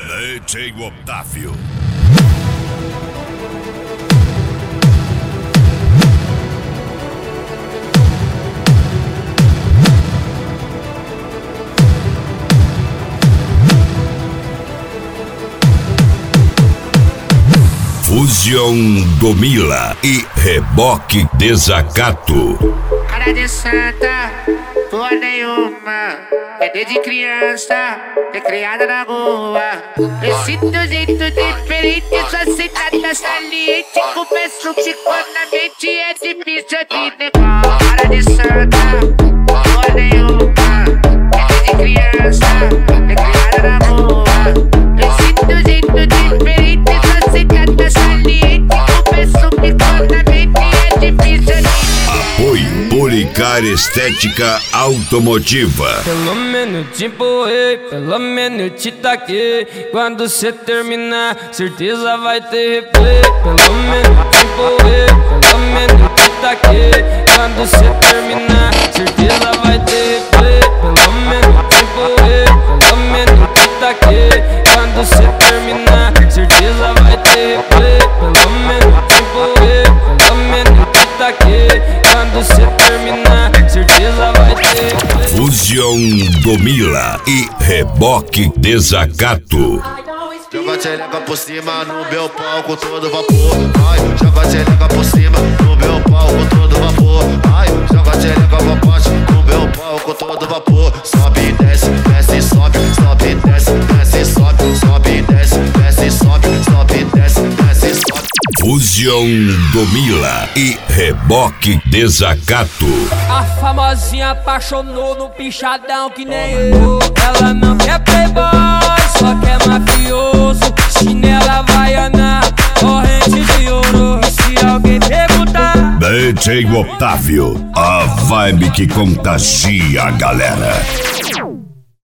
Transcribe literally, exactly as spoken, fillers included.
D J Otávio. Fusion do Mila e Reboque Desacato. Cara de santa, porra nenhuma. É desde criança, é criada na rua. Esse teu jeito diferente, sua cidade saliente. Começo que quando a mente é difícil de negar. Cara de santa, porra nenhuma. É desde criança, é criada na rua. Esse teu jeito diferente, sua cidade saliente. Começo que quando a mente é difícil de negar. Apoio Policar Estética Automotiva. Pelo menos te empurrei, pelo menos te taquei. Quando cê terminar, certeza vai ter replay. Pelo menos te empurrei, pelo menos te taquei. Quando cê terminar, certeza vai ter replay. Pelo menos te empurrei, pelo menos te taquei. Quando cê terminar, certeza vai ter replay. Pelo menos te empurrei, pelo menos te taquei. Quando cê terminar, certeza vai ter replay. Fusion do Mila e Reboque Desacato. Joga a tchereca por cima no meu pau com todo vapor. Ai, joga a tchereca por cima no meu pau com todo vapor. Ai, joga a tchereca pra baixo no meu pau com todo vapor. Sobe e desce, desce, sobe, sobe e desce, desce, sobe, sobe e desce, desce, sobe, sobe e desce, desce, sobe. Fusion do Mila e Reboque Desacato. A famosinha apaixonou no pichadão que nem eu. Ela não quer playboy, só quer mafioso. Chinela havaiana, corrente de ouro. E se alguém perguntar, D J Otávio, a vibe que contagia a galera.